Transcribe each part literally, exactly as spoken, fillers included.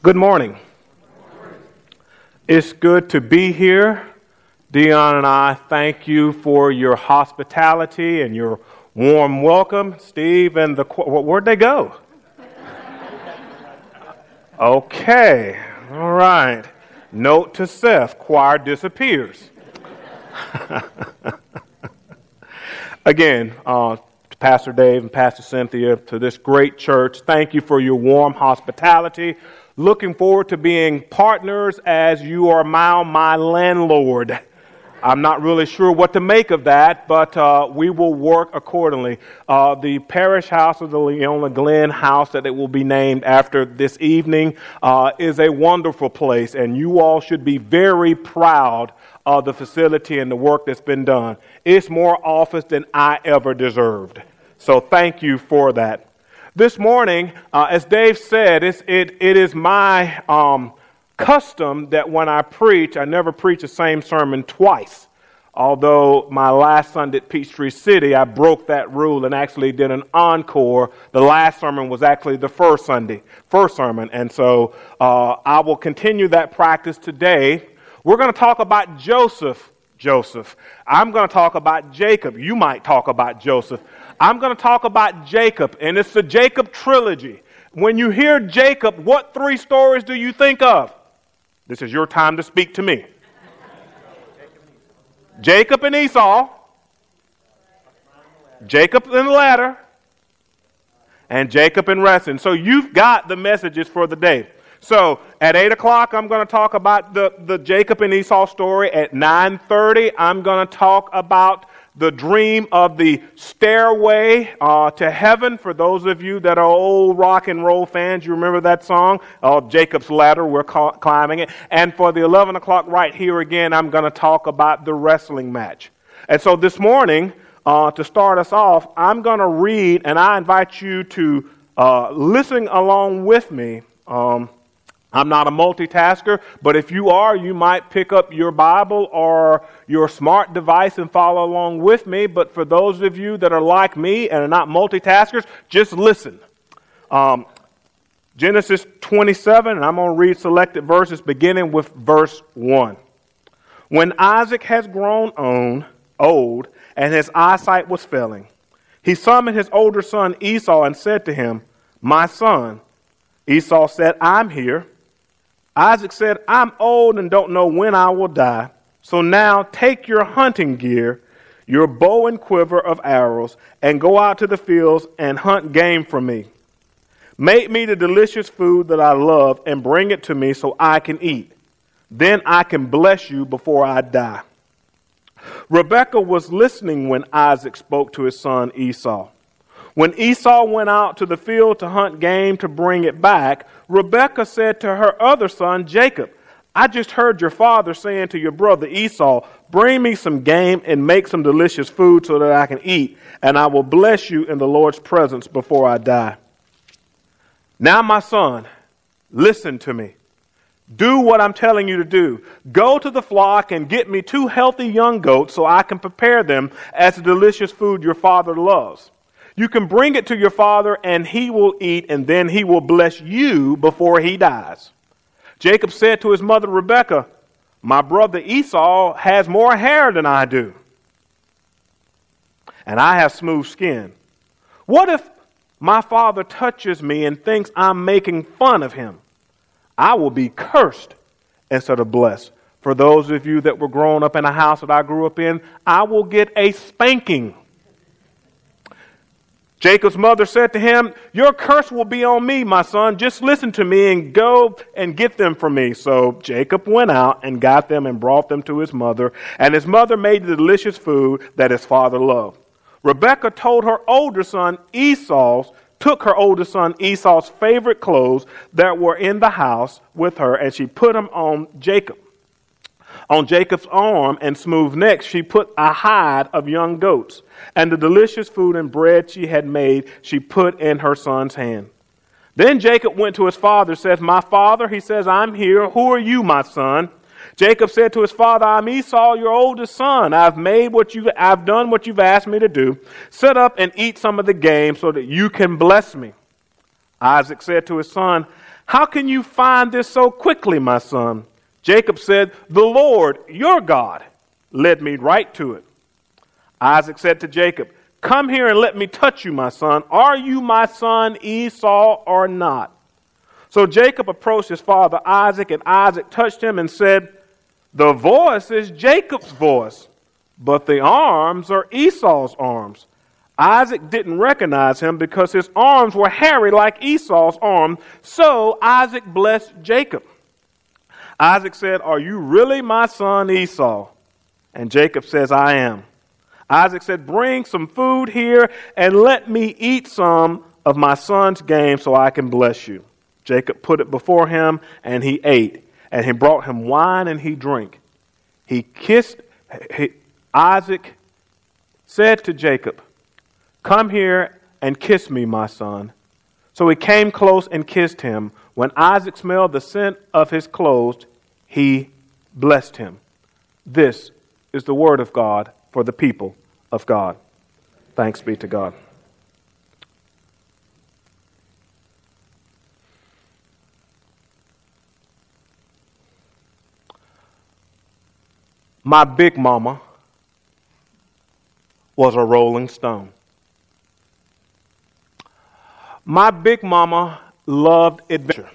Good morning. It's good to be here. Dion and I thank you for your hospitality and your warm welcome. Steve and the, where'd they go? Okay, all right. Note to Seth, choir disappears. Again, uh, to Pastor Dave and Pastor Cynthia, to this great church, thank you for your warm hospitality. Looking forward to being partners as you are now my landlord. I'm not really sure what to make of that, but uh, we will work accordingly. Uh, the parish house of the Leona Glen house that it will be named after this evening uh, is a wonderful place, and you all should be very proud of the facility and the work that's been done. It's more office than I ever deserved. So thank you for that. This morning, uh, as Dave said, it's, it, it is my um, custom that when I preach, I never preach the same sermon twice. Although my last Sunday at Peachtree City, I broke that rule and actually did an encore. The last sermon was actually the first Sunday, first sermon. And so uh, I will continue that practice today. We're going to talk about Joseph. Joseph. I'm going to talk about Jacob. You might talk about Joseph. I'm going to talk about Jacob, and it's the Jacob trilogy. When you hear Jacob, what three stories do you think of? This is your time to speak to me. Jacob and Esau, Jacob and the ladder, and Jacob and wrestling. So you've got the messages for the day. So at eight o'clock, I'm going to talk about the, the Jacob and Esau story. At nine thirty, I'm going to talk about the dream of the stairway uh, to heaven. For those of you that are old rock and roll fans, you remember that song? Oh, Jacob's Ladder, we're ca- climbing it. And for the eleven o'clock right here again, I'm going to talk about the wrestling match. And so this morning, uh, to start us off, I'm going to read, and I invite you to uh, listen along with me. Um, I'm not a multitasker, but if you are, you might pick up your Bible or your smart device and follow along with me. But for those of you that are like me and are not multitaskers, just listen. Um, Genesis twenty-seven, and I'm going to read selected verses beginning with verse one. When Isaac has grown on, old, and his eyesight was failing, he summoned his older son Esau and said to him, "My son." Esau said, "I'm here." Isaac said, "I'm old and don't know when I will die. So now take your hunting gear, your bow and quiver of arrows, and go out to the fields and hunt game for me. Make me the delicious food that I love and bring it to me so I can eat. Then I can bless you before I die." Rebekah was listening when Isaac spoke to his son Esau. When Esau went out to the field to hunt game to bring it back, Rebekah said to her other son, Jacob, "I just heard your father saying to your brother Esau, bring me some game and make some delicious food so that I can eat, and I will bless you in the Lord's presence before I die. Now, my son, listen to me. Do what I'm telling you to do. Go to the flock and get me two healthy young goats so I can prepare them as the delicious food your father loves. You can bring it to your father, and he will eat, and then he will bless you before he dies." Jacob said to his mother Rebekah, "My brother Esau has more hair than I do, and I have smooth skin. What if my father touches me and thinks I'm making fun of him? I will be cursed instead of blessed. For those of you that were growing up in a house that I grew up in, I will get a spanking." Jacob's mother said to him, "Your curse will be on me, my son. Just listen to me and go and get them for me." So Jacob went out and got them and brought them to his mother, and his mother made the delicious food that his father loved. Rebekah told her older son Esau's, took her older son Esau's favorite clothes that were in the house with her, and she put them on Jacob. On Jacob's arm and smooth neck, she put a hide of young goats, and the delicious food and bread she had made, she put in her son's hand. Then Jacob went to his father, says, "My father," he says, "I'm here. Who are you, my son?" Jacob said to his father, "I'm Esau, your oldest son. I've made what you, I've done what you've asked me to do. Sit up and eat some of the game so that you can bless me." Isaac said to his son, How can you find this so quickly, my son? Jacob said, the Lord, your God, led me right to it. Isaac said to Jacob, come here and let me touch you, my son. Are you my son Esau or not? So Jacob approached his father Isaac, and Isaac touched him and said, the voice is Jacob's voice, but the arms are Esau's arms. Isaac didn't recognize him because his arms were hairy like Esau's arm. So Isaac blessed Jacob. Isaac said, are you really my son Esau? And Jacob says, I am. Isaac said, bring some food here and let me eat some of my son's game so I can bless you. Jacob put it before him and he ate. And he brought him wine and he drank. He kissed, he, Isaac said to Jacob, come here and kiss me, my son. So he came close and kissed him. When Isaac smelled the scent of his clothes, he blessed him. This is the word of God for the people of God. Thanks be to God. My big mama was a rolling stone. My big mama loved adventure.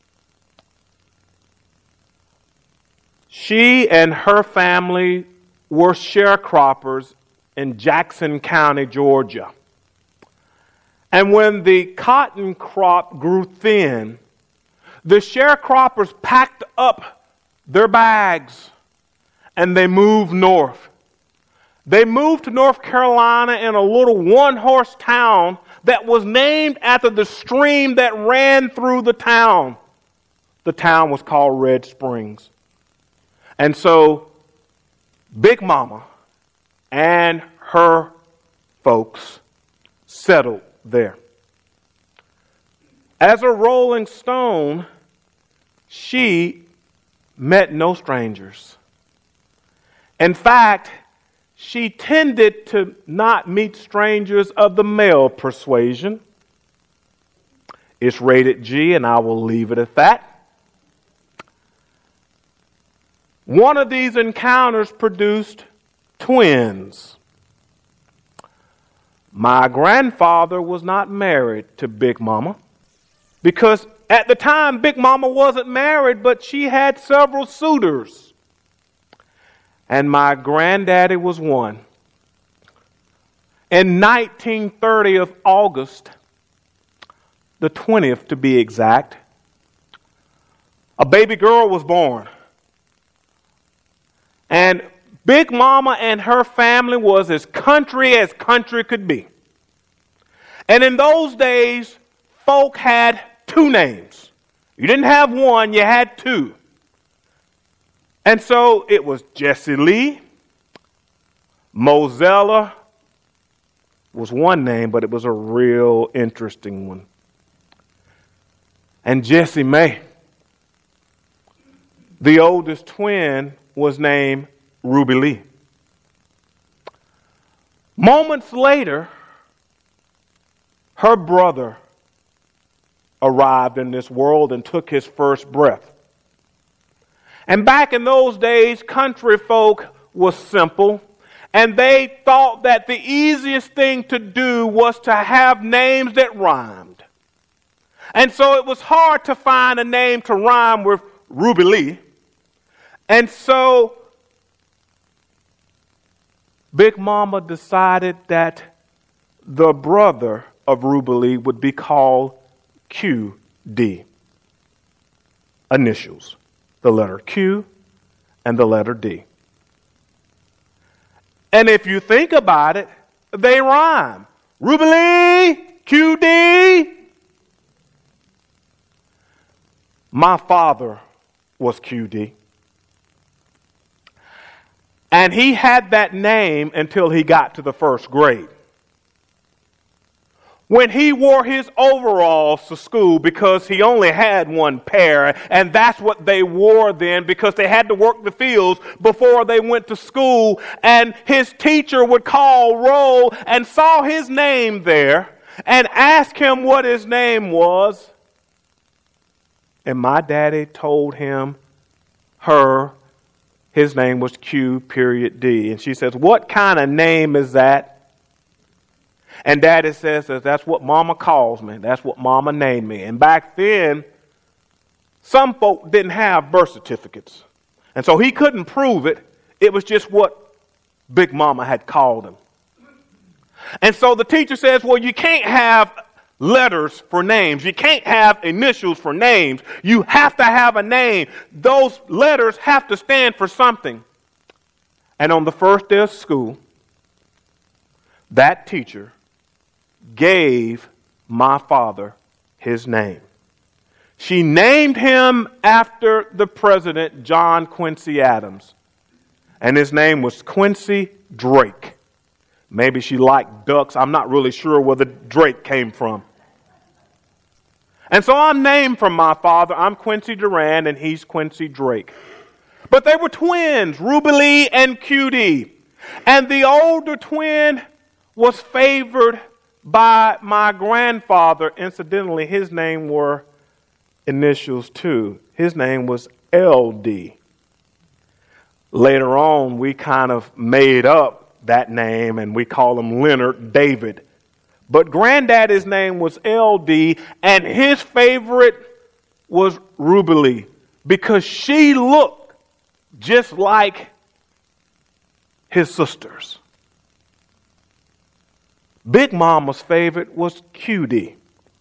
She and her family were sharecroppers in Jackson County, Georgia. And when the cotton crop grew thin, the sharecroppers packed up their bags and they moved north. They moved to North Carolina in a little one-horse town that was named after the stream that ran through the town. The town was called Red Springs. And so Big Mama and her folks settled there. As a rolling stone, she met no strangers. In fact, she tended to not meet strangers of the male persuasion. It's rated G, and I will leave it at that. One of these encounters produced twins. My grandfather was not married to Big Mama because at the time Big Mama wasn't married, but she had several suitors. And my granddaddy was one. In nineteen thirty of August, the twentieth to be exact, a baby girl was born. And Big Mama and her family was as country as country could be. And in those days, folk had two names. You didn't have one, you had two. And so it was Jessie Lee. Mozella was one name, but it was a real interesting one. And Jessie May. The oldest twin was named Ruby Lee. Moments later, her brother arrived in this world and took his first breath. And back in those days, country folk was simple, and they thought that the easiest thing to do was to have names that rhymed. And so it was hard to find a name to rhyme with Ruby Lee. And so Big Mama decided that the brother of Ruby Lee would be called Q D. Initials. The letter Q and the letter D. And if you think about it, they rhyme. Ruby Lee, Q D. My father was Q D. And he had that name until he got to the first grade. When he wore his overalls to school because he only had one pair, and that's what they wore then because they had to work the fields before they went to school, and his teacher would call roll and saw his name there and ask him what his name was, And my daddy told him, her, his name was Q period D. And she says, what kind of name is that? And daddy says, that's what mama calls me. That's what mama named me. And back then, some folk didn't have birth certificates. And so he couldn't prove it. It was just what Big Mama had called him. And so the teacher says, well, you can't have letters for names. You can't have initials for names. You have to have a name. Those letters have to stand for something. And on the first day of school, that teacher gave my father his name. She named him after the president, John Quincy Adams. And his name was Quincy Drake. Maybe she liked ducks. I'm not really sure where the Drake came from. And so I'm named from my father. I'm Quincy Durand and he's Quincy Drake. But they were twins, Ruby Lee and Q D. And the older twin was favored by my grandfather. Incidentally, his name were initials too. His name was L D. Later on, we kind of made up that name and we call him Leonard David. But granddaddy's name was L D and his favorite was Ruby Lee because she looked just like his sisters. Big Mama's favorite was Q D.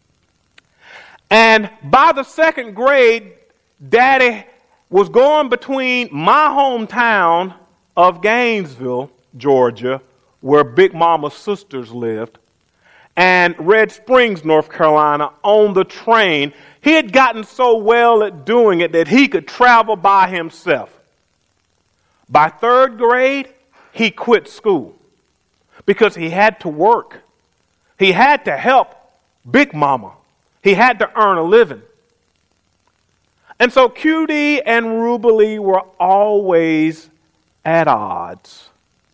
And by the second grade, Daddy was going between my hometown of Gainesville, Georgia, where Big Mama's sisters lived, and Red Springs, North Carolina, on the train. He had gotten so well at doing it that he could travel by himself. By third grade, he quit school because he had to work. He had to help Big Mama. He had to earn a living. And so Q D and Ruby Lee were always at odds.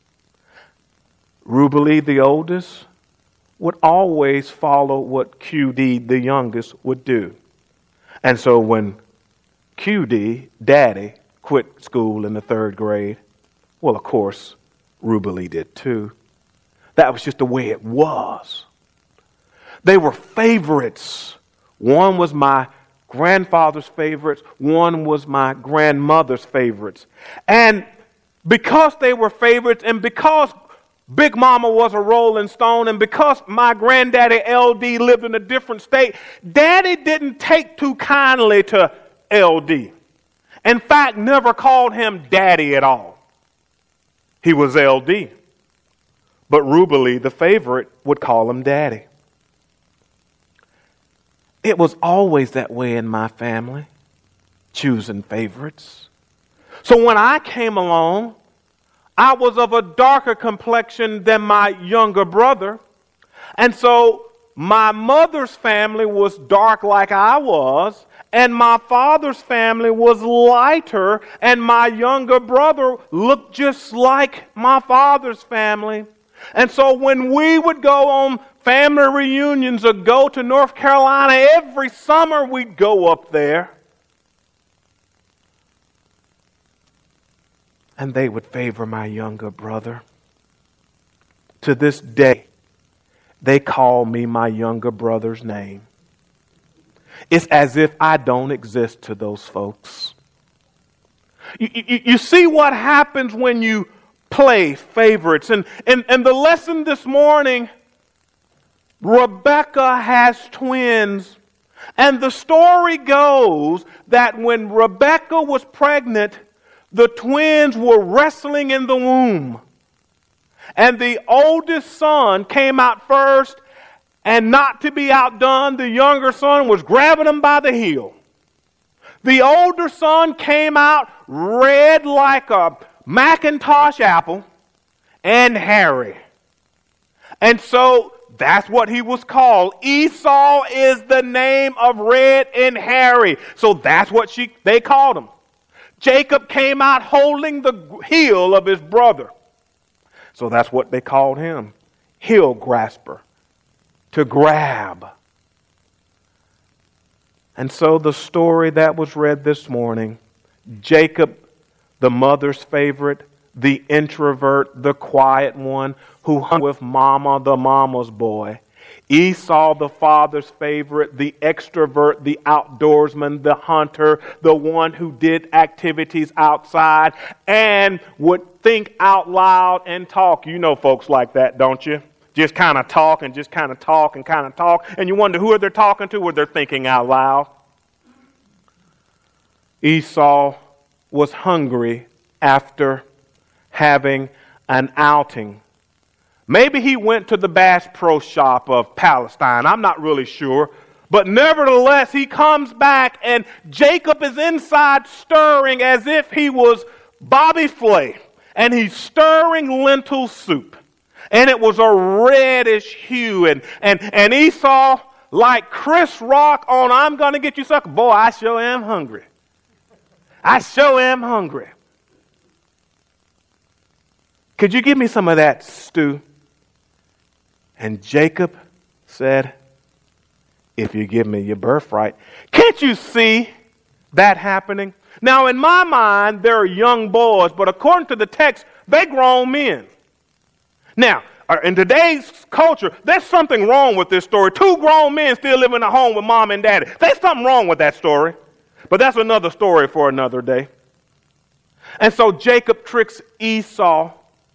Ruby Lee, the oldest, would always follow what Q D, the youngest, would do. And so when Q D, Daddy, quit school in the third grade, well, of course, Ruby Lee did too. That was just the way it was. They were favorites. One was my grandfather's favorites. One was my grandmother's favorites. And because they were favorites and because Big Mama was a Rolling Stone and because my granddaddy L D lived in a different state, Daddy didn't take too kindly to L D. In fact, never called him Daddy at all. He was L D. But Ruby Lee, the favorite, would call him Daddy. It was always that way in my family, choosing favorites. So when I came along, I was of a darker complexion than my younger brother. And so my mother's family was dark like I was, and my father's family was lighter, and my younger brother looked just like my father's family. And so when we would go on family reunions or go to North Carolina, every summer we'd go up there. And they would favor my younger brother. To this day, they call me my younger brother's name. It's as if I don't exist to those folks. You, you, you see what happens when you play favorites. And, and, and the lesson this morning, Rebecca has twins. And the story goes that when Rebecca was pregnant, the twins were wrestling in the womb. And the oldest son came out first, and not to be outdone, the younger son was grabbing him by the heel. The older son came out red like a Macintosh apple and hairy. And so that's what he was called. Esau is the name of red and hairy. So that's what she they called him. Jacob came out holding the heel of his brother. So that's what they called him. Heel grasper. To grab. And so the story that was read this morning, Jacob, the mother's favorite, the introvert, the quiet one who hung with mama, the mama's boy. Esau, the father's favorite, the extrovert, the outdoorsman, the hunter, the one who did activities outside and would think out loud and talk. You know folks like that, don't you? Just kind of talk and just kind of talk and kind of talk. And you wonder who are they talking to or they're thinking out loud. Esau was hungry after having an outing. Maybe he went to the Bass Pro Shop of Palestine. I'm not really sure. But nevertheless, he comes back and Jacob is inside stirring as if he was Bobby Flay. And he's stirring lentil soup. And it was a reddish hue. And, and, and Esau, like Chris Rock on I'm Gonna Get You Sucker, boy, I sure am hungry. I sure am hungry. Could you give me some of that stew? And Jacob said, if you give me your birthright. Can't you see that happening? Now, in my mind, they're young boys, but according to the text, they're grown men. Now, in today's culture, there's something wrong with this story. Two grown men still living at home with mom and daddy. There's something wrong with that story. But that's another story for another day. And so Jacob tricks Esau.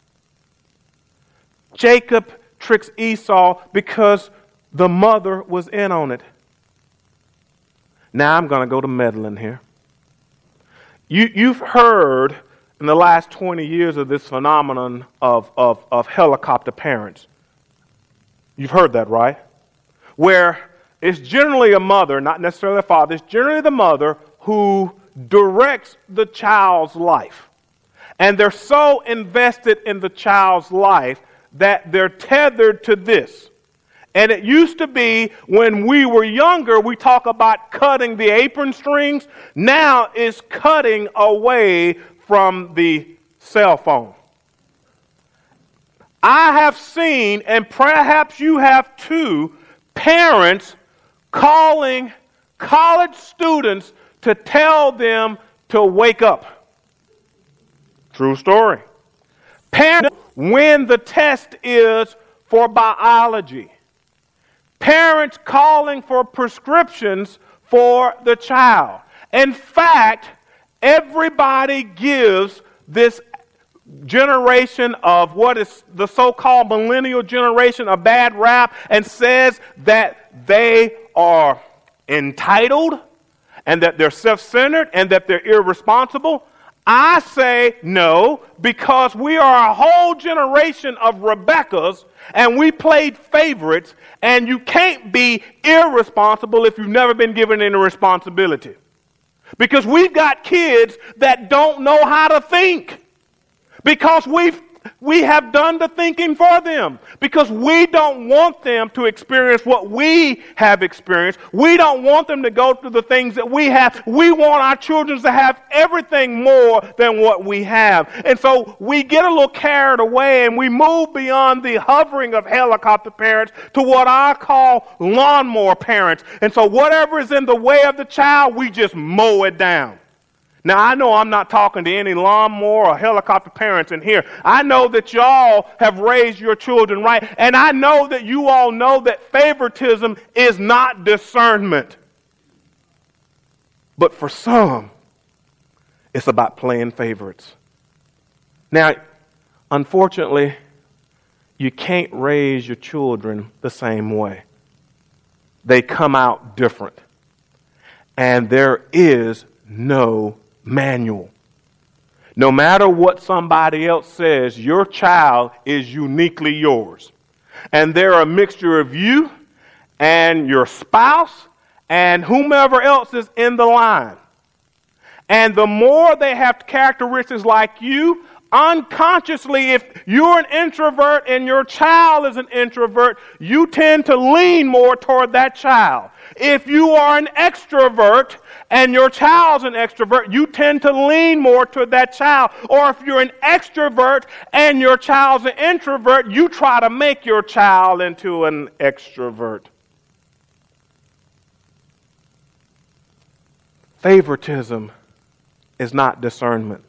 Jacob tricks Esau because the mother was in on it. Now I'm going to go to meddling here. You, you've heard in the last twenty years of this phenomenon of, of, of helicopter parents. You've heard that, right? Where it's generally a mother, not necessarily a father, it's generally the mother who directs the child's life. And they're so invested in the child's life that they're tethered to this. And it used to be when we were younger, we talk about cutting the apron strings. Now it's cutting away from the cell phone. I have seen, and perhaps you have too, parents calling college students to tell them to wake up. True story. Parents, when the test is for biology. Parents calling for prescriptions for the child. In fact, everybody gives this generation of what is the so-called millennial generation a bad rap and says that they are entitled and that they're self-centered and that they're irresponsible. I say no, because we are a whole generation of Rebeccas and we played favorites, and you can't be irresponsible if you've never been given any responsibility. Because we've got kids that don't know how to think. Because we've we have done the thinking for them. Because we don't want them to experience what we have experienced. We don't want them to go through the things that we have. We want our children to have everything more than what we have. And so we get a little carried away and we move beyond the hovering of helicopter parents to what I call lawnmower parents. And so whatever is in the way of the child, we just mow it down. Now, I know I'm not talking to any lawnmower or helicopter parents in here. I know that y'all have raised your children right. And I know that you all know that favoritism is not discernment. But for some, it's about playing favorites. Now, unfortunately, you can't raise your children the same way. They come out different. And there is no manual. No matter what somebody else says, your child is uniquely yours. And they're a mixture of you and your spouse and whomever else is in the line. And the more they have characteristics like you, unconsciously, if you're an introvert and your child is an introvert, you tend to lean more toward that child. If you are an extrovert and your child's an extrovert, you tend to lean more toward that child. Or if you're an extrovert and your child's an introvert, you try to make your child into an extrovert. Favoritism is not discernment.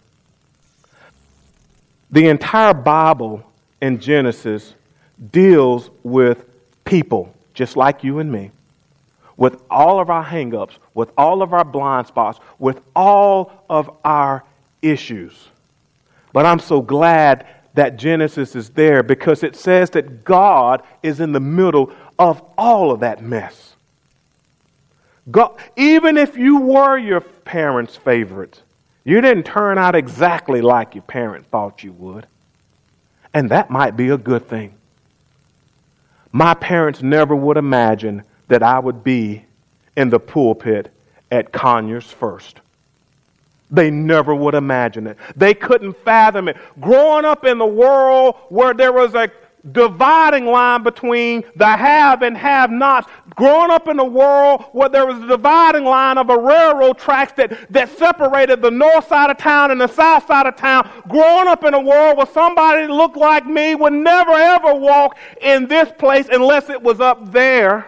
The entire Bible in Genesis deals with people, just like you and me, with all of our hang-ups, with all of our blind spots, with all of our issues. But I'm so glad that Genesis is there because it says that God is in the middle of all of that mess. God, even if you were your parents' favorite, you didn't turn out exactly like your parent thought you would. And that might be a good thing. My parents never would imagine that I would be in the pulpit at Conyers First. They never would imagine it. They couldn't fathom it. Growing up in the world where there was a dividing line between the have and have-nots. Growing up in a world where there was a dividing line of a railroad tracks that, that separated the north side of town and the south side of town. Growing up in a world where somebody that looked like me would never ever walk in this place unless it was up there.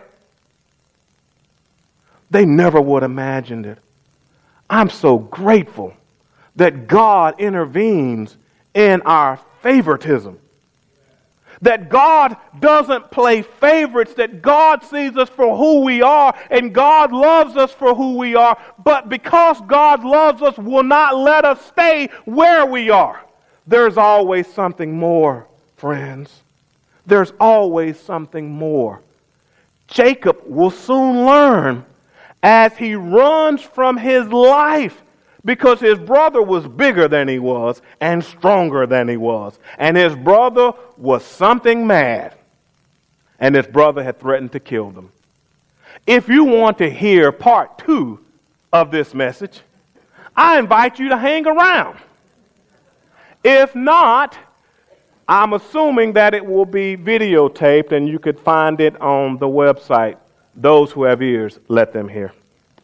They never would have imagined it. I'm so grateful that God intervenes in our favoritism. That God doesn't play favorites, that God sees us for who we are, and God loves us for who we are. But because God loves us, will not let us stay where we are. There's always something more, friends. There's always something more. Jacob will soon learn as he runs from his life, because his brother was bigger than he was and stronger than he was. And his brother was something mad. And his brother had threatened to kill them. If you want to hear part two of this message, I invite you to hang around. If not, I'm assuming that it will be videotaped and you could find it on the website. Those who have ears, let them hear.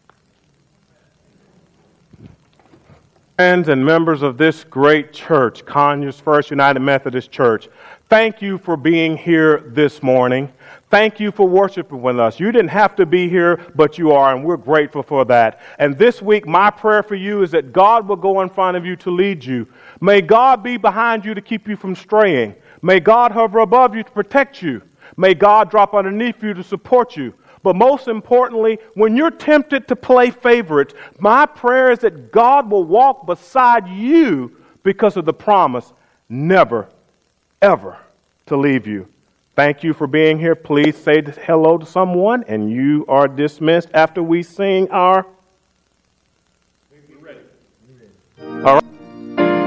Friends and members of this great church, Conyers First United Methodist Church, thank you for being here this morning. Thank you for worshiping with us. You didn't have to be here, but you are, and we're grateful for that. And this week, my prayer for you is that God will go in front of you to lead you. May God be behind you to keep you from straying. May God hover above you to protect you. May God drop underneath you to support you. But most importantly, when you're tempted to play favorites, my prayer is that God will walk beside you because of the promise never, ever to leave you. Thank you for being here. Please say hello to someone, and you are dismissed after we sing our... We're ready.